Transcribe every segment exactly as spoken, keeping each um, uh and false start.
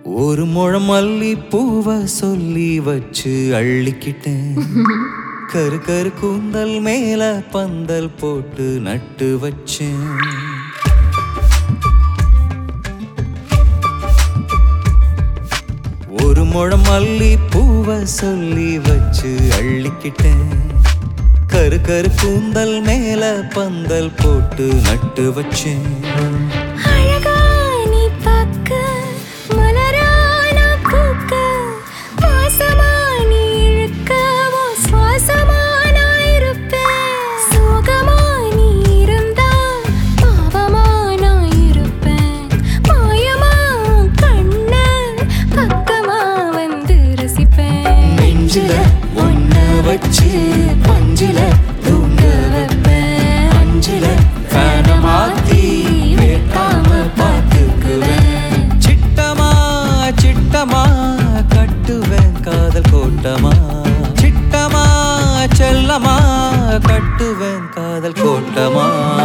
ஒரு முழம் மல்லி பூவ சொல்லி வச்சு அள்ளிக்கிட்டேன். கரு கரு கூந்தல் மேல பந்தல் போட்டு நட்டு வச்சேன். ஒரு முழம் மல்லி பூவ சொல்லி வச்சு அள்ளிக்கிட்டேன். கரு கரு கூந்தல் மேல பந்தல் போட்டு நட்டு வச்சேன். வச்சு பஞ்சில தூங்க வைப்பேன். அஞ்சில ஃபேன மாத்தி வேட்டாம பார்த்துக்குவேன். சிட்டமா சிட்டமா கட்டுவேன் காதல் கோட்டமா. சிட்டமா செல்லமா கட்டுவேன் காதல் கோட்டமா.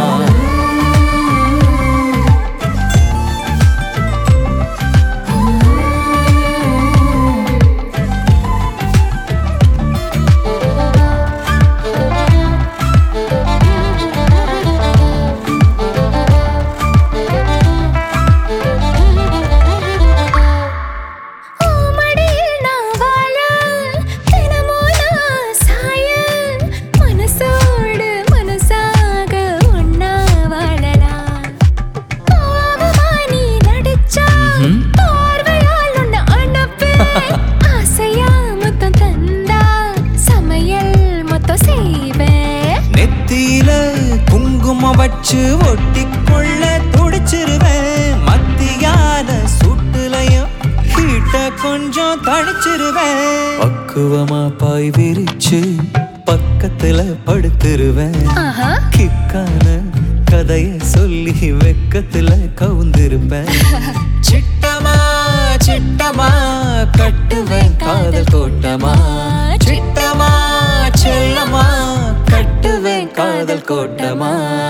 நெத்தியில குங்குமம் வச்சு ஒட்டிக்கொள்ள துடிச்சிருவேன். மத்தியான சூட்டுலையும் கீட்ட கொஞ்சம் தடிச்சிருவேன். பக்குவமா பாய் விரிச்சு பக்கத்துல படுத்துருவேன். கிக்கான கதைய சொல்லி வெக்கத்துல கவுந்திருப்பேன். சிட்டமா சிட்டமா கட்டுவேன் காதல் கோட்டமா. சிட்டமா செல்லமா கட்டுவேன் காதல் கோட்டமா.